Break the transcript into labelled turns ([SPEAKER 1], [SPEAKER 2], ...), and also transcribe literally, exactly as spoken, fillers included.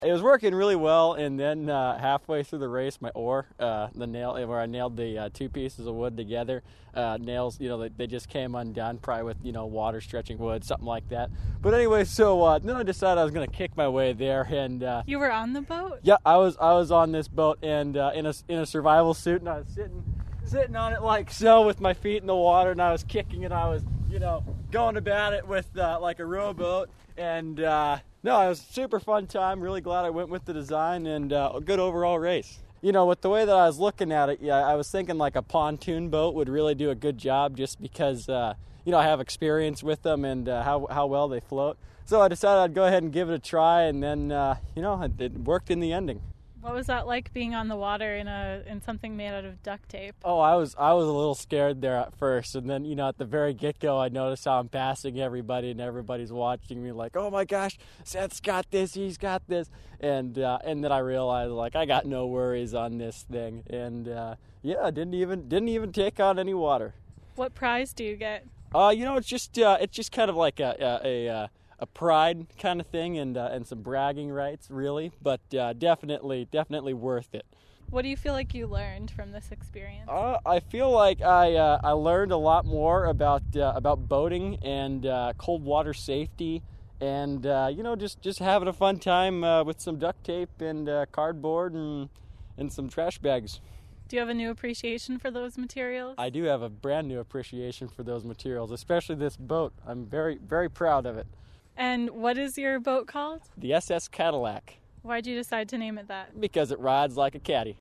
[SPEAKER 1] It was working really well, and then uh, halfway through the race, my oar, uh, the nail, where I nailed the uh, two pieces of wood together, uh, nails, you know, they, they just came undone, probably with, you know, water stretching wood, something like that. But anyway, so uh, then I decided I was going to kick my way there, and uh,
[SPEAKER 2] you were on the boat?
[SPEAKER 1] Yeah, I was. I was on this boat, and uh, in a in a survival suit, and I was sitting sitting on it like so, with my feet in the water, and I was kicking it. I was, you know, going about it with uh, like a rowboat, and. Uh, No, it was a super fun time. Really glad I went with the design, and uh, a good overall race. You know, with the way that I was looking at it, yeah, I was thinking like a pontoon boat would really do a good job, just because, uh, you know, I have experience with them and uh, how how well they float. So I decided I'd go ahead and give it a try, and then, uh, you know, it, it worked in the ending.
[SPEAKER 2] What was that like, being on the water in a in something made out of duct tape?
[SPEAKER 1] Oh, I was I was a little scared there at first, and then, you know, at the very get-go, I noticed how I'm passing everybody, and everybody's watching me like, oh my gosh, Seth's got this, he's got this, and uh, and then I realized, like, I got no worries on this thing, and uh, yeah, didn't even didn't even take on any water.
[SPEAKER 2] What prize do you get?
[SPEAKER 1] Uh, you know, it's just uh, it's just kind of like a a. a a pride kind of thing, and uh, and some bragging rights, really, but uh, definitely definitely worth it.
[SPEAKER 2] What do you feel like you learned from this experience?
[SPEAKER 1] Uh, I feel like I uh, I learned a lot more about uh, about boating and uh, cold water safety, and uh, you know, just, just having a fun time uh, with some duct tape and uh, cardboard and and some trash bags.
[SPEAKER 2] Do you have a new appreciation for those materials?
[SPEAKER 1] I do have a brand new appreciation for those materials, especially this boat. I'm very very proud of it.
[SPEAKER 2] And what is your boat called?
[SPEAKER 1] The S S Cadillac.
[SPEAKER 2] Why'd you decide to name it that?
[SPEAKER 1] Because it rides like a caddy.